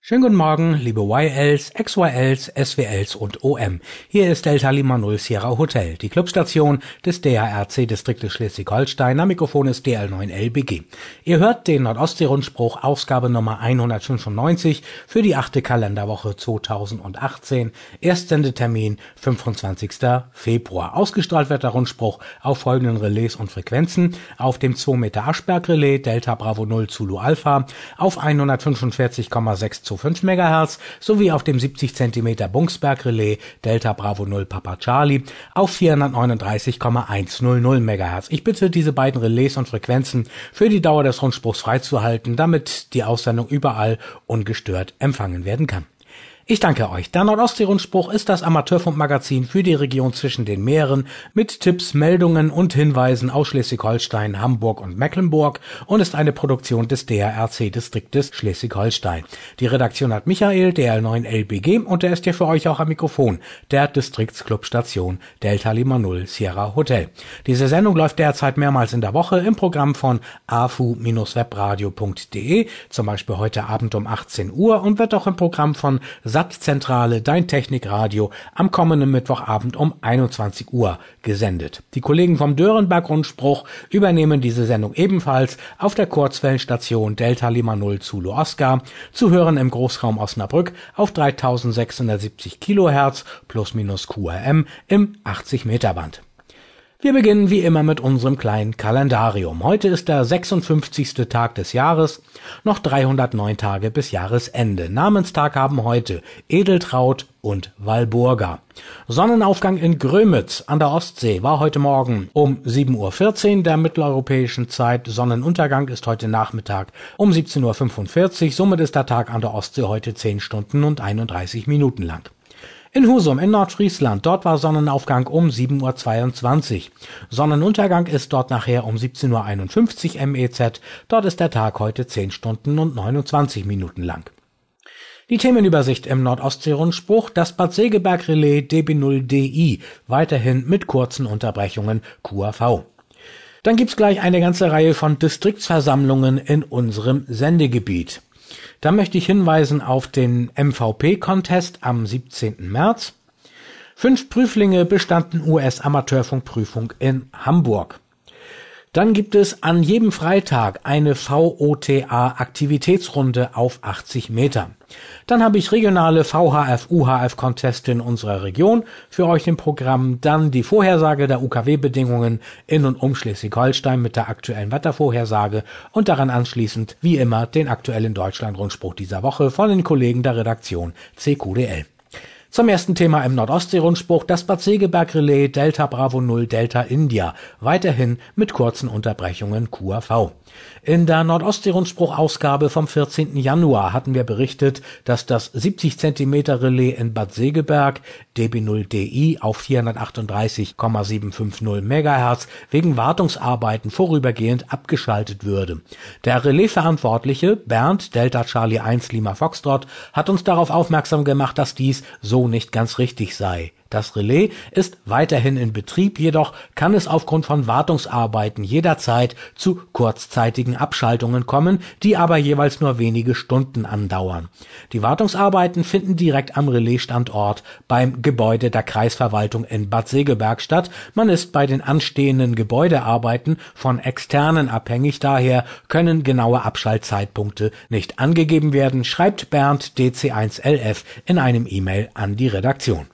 Schönen guten Morgen, liebe YLs, XYLs, SWLs und OM. Hier ist Delta Lima 0 Sierra Hotel, die Clubstation des DARC-Distriktes Schleswig-Holstein. Am Mikrofon ist DL9LBG. Ihr hört den Nordostsee-Rundspruch, Ausgabe Nummer 195 für die 8. Kalenderwoche 2018. Erstsendetermin 25. Februar. Ausgestrahlt wird der Rundspruch auf folgenden Relais und Frequenzen: auf dem 2 Meter Aschberg-Relais Delta Bravo 0 Zulu Alpha auf 145,625 MHz sowie auf dem 70 cm Bungsberg-Relais Delta Bravo 0 Papa Charlie auf 439,100 MHz. Ich bitte, diese beiden Relais und Frequenzen für die Dauer des Rundspruchs freizuhalten, damit die Aussendung überall ungestört empfangen werden kann. Ich danke euch. Der Nordostsee-Rundspruch ist das Amateurfunkmagazin für die Region zwischen den Meeren mit Tipps, Meldungen und Hinweisen aus Schleswig-Holstein, Hamburg und Mecklenburg und ist eine Produktion des DARC-Distriktes Schleswig-Holstein. Die Redaktion hat Michael, DL9LBG, und der ist ja für euch auch am Mikrofon, der Distriktsclubstation Delta Lima 0 Sierra Hotel. Diese Sendung läuft derzeit mehrmals in der Woche im Programm von afu-webradio.de, zum Beispiel heute Abend um 18 Uhr, und wird auch im Programm von Sattzentrale, dein Technikradio, am kommenden Mittwochabend um 21 Uhr gesendet. Die Kollegen vom Dörenberg-Rundspruch übernehmen diese Sendung ebenfalls auf der Kurzwellenstation Delta Lima 0 Zulu Oscar, zu hören im Großraum Osnabrück auf 3670 Kilohertz plus minus QRM im 80 Meter Band. Wir beginnen wie immer mit unserem kleinen Kalendarium. Heute ist der 56. Tag des Jahres, noch 309 Tage bis Jahresende. Namenstag haben heute Edeltraud und Walburga. Sonnenaufgang in Grömitz an der Ostsee war heute Morgen um 7:14 Uhr der mitteleuropäischen Zeit. Sonnenuntergang ist heute Nachmittag um 17:45 Uhr. Somit ist der Tag an der Ostsee heute 10 Stunden und 31 Minuten lang. In Husum in Nordfriesland, dort war Sonnenaufgang um 7:22 Uhr. Sonnenuntergang ist dort nachher um 17:51 Uhr MEZ. Dort ist der Tag heute 10 Stunden und 29 Minuten lang. Die Themenübersicht im Nordostsee-Rundspruch: das Bad Segeberg-Relais DB0DI, weiterhin mit kurzen Unterbrechungen QAV. Dann gibt's gleich eine ganze Reihe von Distriktsversammlungen in unserem Sendegebiet. Da möchte ich hinweisen auf den MVP-Contest am 17. März. 5 Prüflinge bestanden US-Amateurfunkprüfung in Hamburg. Dann gibt es an jedem Freitag eine VOTA-Aktivitätsrunde auf 80 Meter. Dann habe ich regionale VHF-UHF-Conteste in unserer Region für euch im Programm. Dann die Vorhersage der UKW-Bedingungen in und um Schleswig-Holstein mit der aktuellen Wettervorhersage und daran anschließend wie immer den aktuellen Deutschland-Rundspruch dieser Woche von den Kollegen der Redaktion CQDL. Zum ersten Thema im Nordostsee-Rundspruch: das Bad Segeberg-Relais Delta Bravo 0 Delta India, weiterhin mit kurzen Unterbrechungen QAV. In der Nordostsee-Rundspruch-Ausgabe vom 14. Januar hatten wir berichtet, dass das 70 cm Relais in Bad Segeberg DB0DI auf 438,750 MHz wegen Wartungsarbeiten vorübergehend abgeschaltet würde. Der Relaisverantwortliche Bernd Delta Charlie 1 Lima Foxtrot hat uns darauf aufmerksam gemacht, dass dies so nicht ganz richtig sei. Das Relais ist weiterhin in Betrieb, jedoch kann es aufgrund von Wartungsarbeiten jederzeit zu kurzzeitigen Abschaltungen kommen, die aber jeweils nur wenige Stunden andauern. Die Wartungsarbeiten finden direkt am Relaisstandort beim Gebäude der Kreisverwaltung in Bad Segeberg statt. Man ist bei den anstehenden Gebäudearbeiten von Externen abhängig, daher können genaue Abschaltzeitpunkte nicht angegeben werden, schreibt Bernd DC1LF in einem E-Mail an die Redaktion.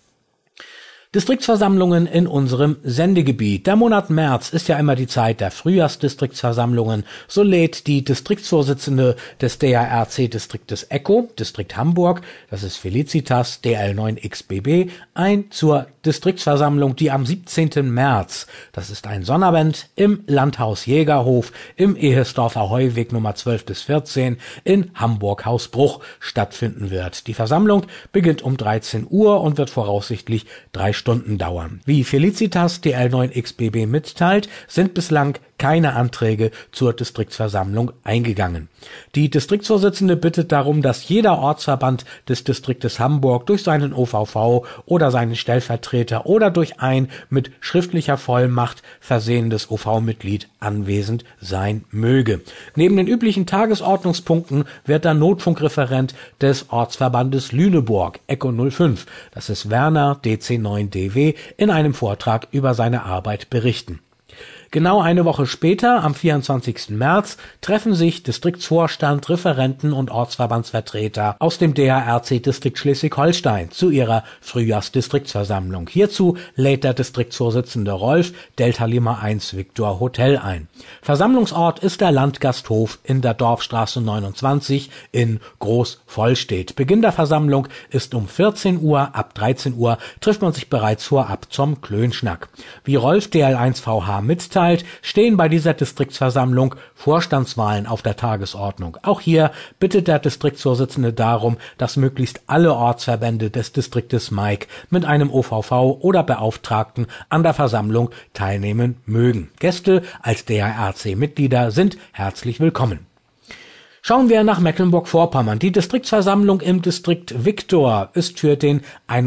Distriktsversammlungen in unserem Sendegebiet. Der Monat März ist ja immer die Zeit der Frühjahrsdistriktsversammlungen. So lädt die Distriktsvorsitzende des DARC-Distriktes ECHO, Distrikt Hamburg, das ist Felicitas, DL9XBB, ein zur Distriktsversammlung, die am 17. März, das ist ein Sonnabend, im Landhaus Jägerhof im Ehesdorfer Heuweg Nummer 12-14 in Hamburg-Hausbruch stattfinden wird. Die Versammlung beginnt um 13 Uhr und wird voraussichtlich 3 Stunden dauern. Wie Felicitas DL9XBB mitteilt, sind bislang keine Anträge zur Distriktsversammlung eingegangen. Die Distriktsvorsitzende bittet darum, dass jeder Ortsverband des Distriktes Hamburg durch seinen OVV oder seinen Stellvertreter oder durch ein mit schriftlicher Vollmacht versehenes OV-Mitglied anwesend sein möge. Neben den üblichen Tagesordnungspunkten wird der Notfunkreferent des Ortsverbandes Lüneburg, Echo 05, das ist Werner DC9DW, in einem Vortrag über seine Arbeit berichten. Genau eine Woche später, am 24. März, treffen sich Distriktsvorstand, Referenten und Ortsverbandsvertreter aus dem DARC-Distrikt Schleswig-Holstein zu ihrer Frühjahrsdistriktsversammlung. Hierzu lädt der Distriktsvorsitzende Rolf Delta Lima 1 Victor Hotel ein. Versammlungsort ist der Landgasthof in der Dorfstraße 29 in Groß-Vollstedt. Beginn der Versammlung ist um 14 Uhr, ab 13 Uhr trifft man sich bereits vorab zum Klönschnack. Wie Rolf DL1VH mitteilt, stehen bei dieser Distriktsversammlung Vorstandswahlen auf der Tagesordnung. Auch hier bittet der Distriktsvorsitzende darum, dass möglichst alle Ortsverbände des Distriktes Maik mit einem OVV oder Beauftragten an der Versammlung teilnehmen mögen. Gäste als DARC-Mitglieder sind herzlich willkommen. Schauen wir nach Mecklenburg-Vorpommern. Die Distriktsversammlung im Distrikt Viktor ist für den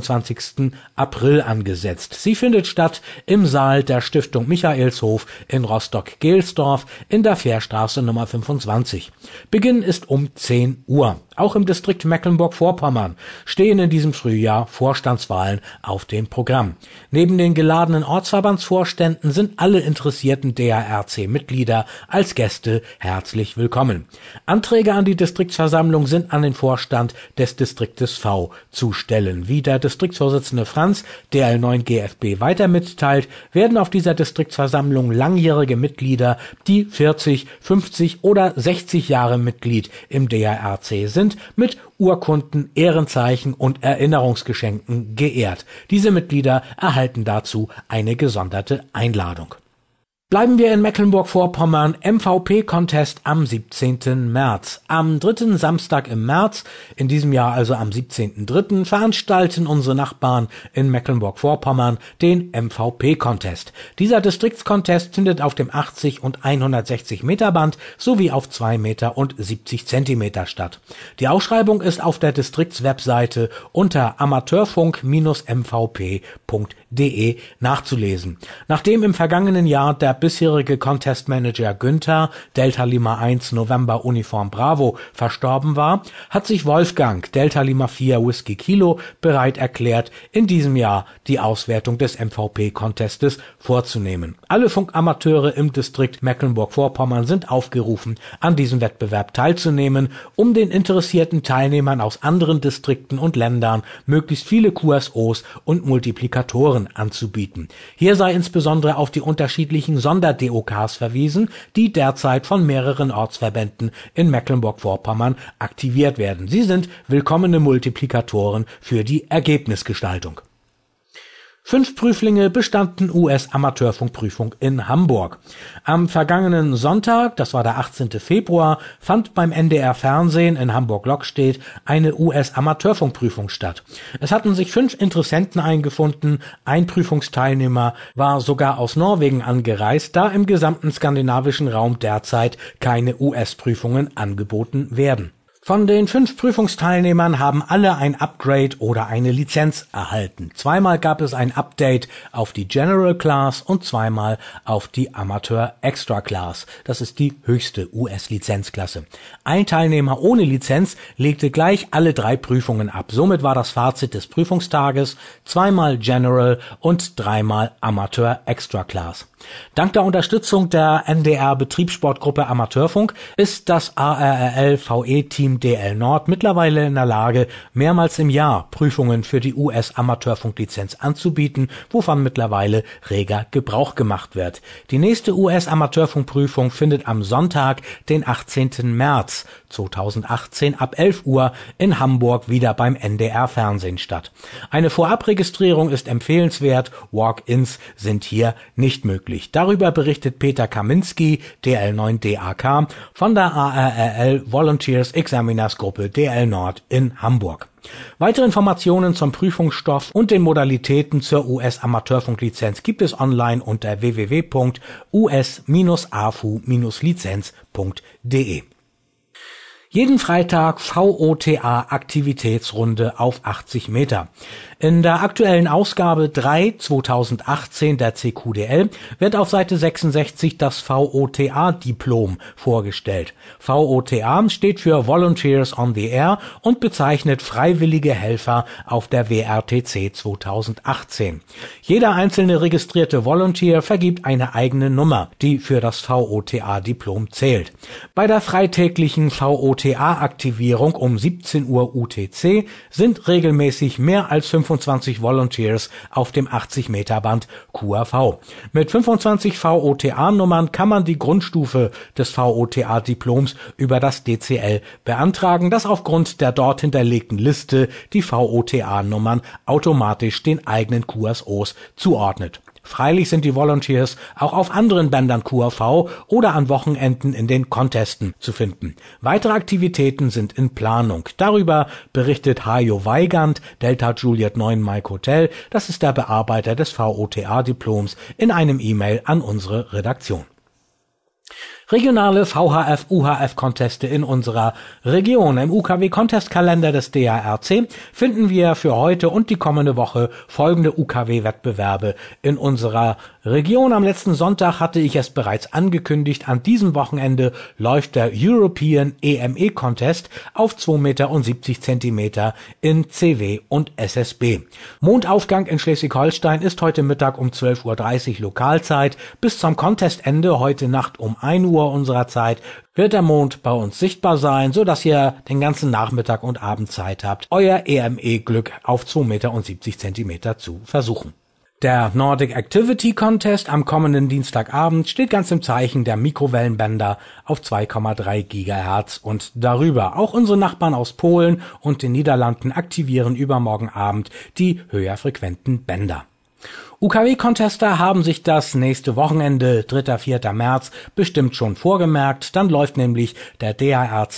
21. April angesetzt. Sie findet statt im Saal der Stiftung Michaelshof in Rostock-Gelsdorf in der Fährstraße Nummer 25. Beginn ist um 10 Uhr. Auch im Distrikt Mecklenburg-Vorpommern stehen in diesem Frühjahr Vorstandswahlen auf dem Programm. Neben den geladenen Ortsverbandsvorständen sind alle interessierten DARC-Mitglieder als Gäste herzlich willkommen. Anträge an die Distriktsversammlung sind an den Vorstand des Distriktes V zu stellen. Wie der Distriktsvorsitzende Franz DL9 GFB weiter mitteilt, werden auf dieser Distriktsversammlung langjährige Mitglieder, die 40, 50 oder 60 Jahre Mitglied im DARC sind, mit Urkunden, Ehrenzeichen und Erinnerungsgeschenken geehrt. Diese Mitglieder erhalten dazu eine gesonderte Einladung. Bleiben wir in Mecklenburg-Vorpommern, MVP-Contest am 17. März. Am 3. Samstag im März, in diesem Jahr also am 17.3., veranstalten unsere Nachbarn in Mecklenburg-Vorpommern den MVP-Contest. Dieser Distriktscontest findet auf dem 80 und 160 Meter Band sowie auf 2 Meter und 70 Zentimeter statt. Die Ausschreibung ist auf der Distriktswebseite unter amateurfunk-mvp.de nachzulesen. Nachdem im vergangenen Jahr der bisherige Contest Manager Günther, Delta Lima 1 November Uniform Bravo, verstorben war, hat sich Wolfgang, Delta Lima 4 Whisky Kilo, bereit erklärt, in diesem Jahr die Auswertung des MVP-Contestes vorzunehmen. Alle Funkamateure im Distrikt Mecklenburg-Vorpommern sind aufgerufen, an diesem Wettbewerb teilzunehmen, um den interessierten Teilnehmern aus anderen Distrikten und Ländern möglichst viele QSOs und Multiplikatoren anzubieten. Hier sei insbesondere auf die unterschiedlichen Sonder-DOKs verwiesen, die derzeit von mehreren Ortsverbänden in Mecklenburg-Vorpommern aktiviert werden. Sie sind willkommene Multiplikatoren für die Ergebnisgestaltung. 5 Prüflinge bestanden US-Amateurfunkprüfung in Hamburg. Am vergangenen Sonntag, das war der 18. Februar, fand beim NDR Fernsehen in Hamburg-Lockstedt eine US-Amateurfunkprüfung statt. Es hatten sich 5 Interessenten eingefunden, ein Prüfungsteilnehmer war sogar aus Norwegen angereist, da im gesamten skandinavischen Raum derzeit keine US-Prüfungen angeboten werden. Von den 5 Prüfungsteilnehmern haben alle ein Upgrade oder eine Lizenz erhalten. Zweimal gab es ein Update auf die General Class und zweimal auf die Amateur Extra Class. Das ist die höchste US-Lizenzklasse. Ein Teilnehmer ohne Lizenz legte gleich alle 3 Prüfungen ab. Somit war das Fazit des Prüfungstages zweimal General und 3-mal Amateur Extra Class. Dank der Unterstützung der NDR Betriebssportgruppe Amateurfunk ist das ARRL-VE-Team DL Nord mittlerweile in der Lage, mehrmals im Jahr Prüfungen für die US-Amateurfunklizenz anzubieten, wovon mittlerweile reger Gebrauch gemacht wird. Die nächste US-Amateurfunkprüfung findet am Sonntag, den 18. März 2018 ab 11 Uhr in Hamburg wieder beim NDR Fernsehen statt. Eine Vorabregistrierung ist empfehlenswert, Walk-ins sind hier nicht möglich. möglich. Darüber berichtet Peter Kaminski, DL9DAK, von der ARRL Volunteers Examiners Gruppe DL Nord in Hamburg. Weitere Informationen zum Prüfungsstoff und den Modalitäten zur US-Amateurfunklizenz gibt es online unter www.us-afu-lizenz.de. Jeden Freitag VOTA-Aktivitätsrunde auf 80 Meter. In der aktuellen Ausgabe 3 2018 der CQDL wird auf Seite 66 das VOTA-Diplom vorgestellt. VOTA steht für Volunteers on the Air und bezeichnet freiwillige Helfer auf der WRTC 2018. Jeder einzelne registrierte Volunteer vergibt eine eigene Nummer, die für das VOTA-Diplom zählt. Bei der freitäglichen VOTA-Aktivierung um 17 Uhr UTC sind regelmäßig mehr als 25 Volunteers auf dem 80-Meter-Band QRV. Mit 25 VOTA-Nummern kann man die Grundstufe des VOTA-Diploms über das DCL beantragen, das aufgrund der dort hinterlegten Liste die VOTA-Nummern automatisch den eigenen QSOs zuordnet. Freilich sind die Volunteers auch auf anderen Bändern QRV oder an Wochenenden in den Contesten zu finden. Weitere Aktivitäten sind in Planung. Darüber berichtet Hajo Weigand, Delta Juliet 9 Mike Hotel, das ist der Bearbeiter des VOTA-Diploms, in einem E-Mail an unsere Redaktion. Regionale VHF-UHF-Conteste in unserer Region. Im UKW-Contestkalender des DARC finden wir für heute und die kommende Woche folgende UKW-Wettbewerbe in unserer Region. Am letzten Sonntag hatte ich es bereits angekündigt. An diesem Wochenende läuft der European EME Contest auf 2,70 Meter in CW und SSB. Mondaufgang in Schleswig-Holstein ist heute Mittag um 12:30 Uhr Lokalzeit. Bis zum Contestende heute Nacht um 1 Uhr unserer Zeit wird der Mond bei uns sichtbar sein, so dass ihr den ganzen Nachmittag und Abend Zeit habt, euer EME-Glück auf 2,70 Meter zu versuchen. Der Nordic Activity Contest am kommenden Dienstagabend steht ganz im Zeichen der Mikrowellenbänder auf 2,3 Gigahertz und darüber. Auch unsere Nachbarn aus Polen und den Niederlanden aktivieren übermorgen Abend die höher frequenten Bänder. UKW-Contester haben sich das nächste Wochenende, 3. 4. März, bestimmt schon vorgemerkt. Dann läuft nämlich der DARC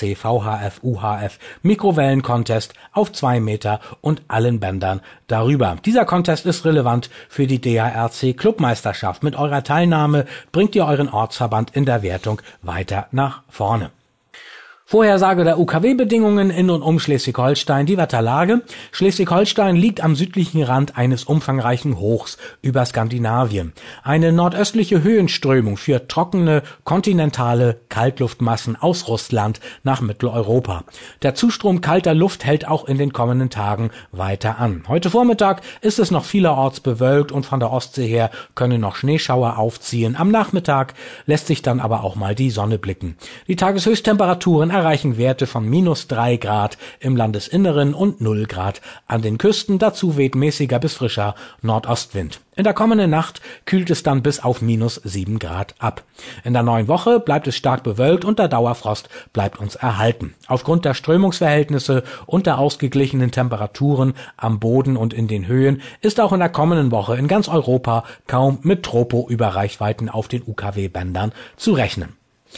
VHF-UHF Mikrowellen-Contest auf 2 Meter und allen Bändern darüber. Dieser Contest ist relevant für die DARC Clubmeisterschaft. Mit eurer Teilnahme bringt ihr euren Ortsverband in der Wertung weiter nach vorne. Vorhersage der UKW-Bedingungen in und um Schleswig-Holstein. Die Wetterlage. Schleswig-Holstein liegt am südlichen Rand eines umfangreichen Hochs über Skandinavien. Eine nordöstliche Höhenströmung führt trockene, kontinentale Kaltluftmassen aus Russland nach Mitteleuropa. Der Zustrom kalter Luft hält auch in den kommenden Tagen weiter an. Heute Vormittag ist es noch vielerorts bewölkt und von der Ostsee her können noch Schneeschauer aufziehen. Am Nachmittag lässt sich dann aber auch mal die Sonne blicken. Die Tageshöchsttemperaturen erreichen Werte von -3 Grad im Landesinneren und 0 Grad an den Küsten. Dazu weht mäßiger bis frischer Nordostwind. In der kommenden Nacht kühlt es dann bis auf -7 Grad ab. In der neuen Woche bleibt es stark bewölkt und der Dauerfrost bleibt uns erhalten. Aufgrund der Strömungsverhältnisse und der ausgeglichenen Temperaturen am Boden und in den Höhen ist auch in der kommenden Woche in ganz Europa kaum mit Tropo-Überreichweiten auf den UKW-Bändern zu rechnen.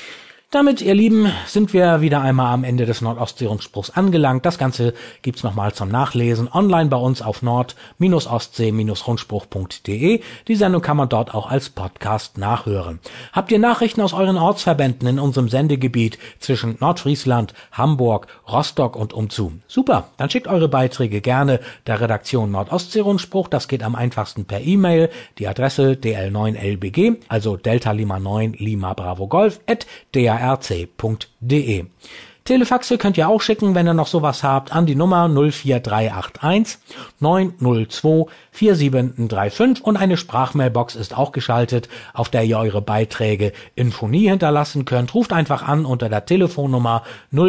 Damit, ihr Lieben, sind wir wieder einmal am Ende des Nordostsee-Rundspruchs angelangt. Das Ganze gibt's nochmal zum Nachlesen online bei uns auf nord-ostsee-rundspruch.de. Die Sendung kann man dort auch als Podcast nachhören. Habt ihr Nachrichten aus euren Ortsverbänden in unserem Sendegebiet zwischen Nordfriesland, Hamburg, Rostock und umzu? Super, dann schickt eure Beiträge gerne der Redaktion Nordostsee-Rundspruch. Das geht am einfachsten per E-Mail. Die Adresse dl9lbg, also Delta Lima 9 Lima Bravo Golf @drc.de. Telefaxe könnt ihr auch schicken, wenn ihr noch sowas habt, an die Nummer 04381 902 4735 und eine Sprachmailbox ist auch geschaltet, auf der ihr eure Beiträge in Phonie hinterlassen könnt. Ruft einfach an unter der Telefonnummer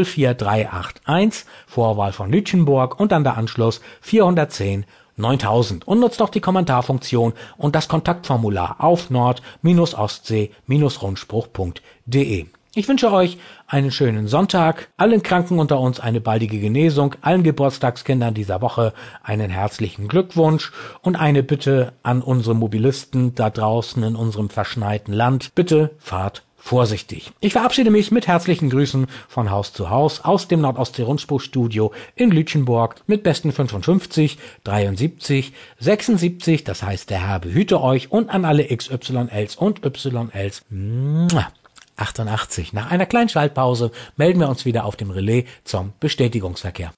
04381, Vorwahl von Lütchenburg und dann der Anschluss 410 9000 und nutzt doch die Kommentarfunktion und das Kontaktformular auf nord-ostsee-rundspruch.de. Ich wünsche euch einen schönen Sonntag, allen Kranken unter uns eine baldige Genesung, allen Geburtstagskindern dieser Woche einen herzlichen Glückwunsch und eine Bitte an unsere Mobilisten da draußen in unserem verschneiten Land. Bitte fahrt vorsichtig. Ich verabschiede mich mit herzlichen Grüßen von Haus zu Haus aus dem Nordostsee-Rundspruchstudio in Lütjenburg mit besten 55, 73, 76, das heißt der Herr behüte euch und an alle XYLs und YLs. 88. Nach einer kleinen Schaltpause melden wir uns wieder auf dem Relais zum Bestätigungsverkehr.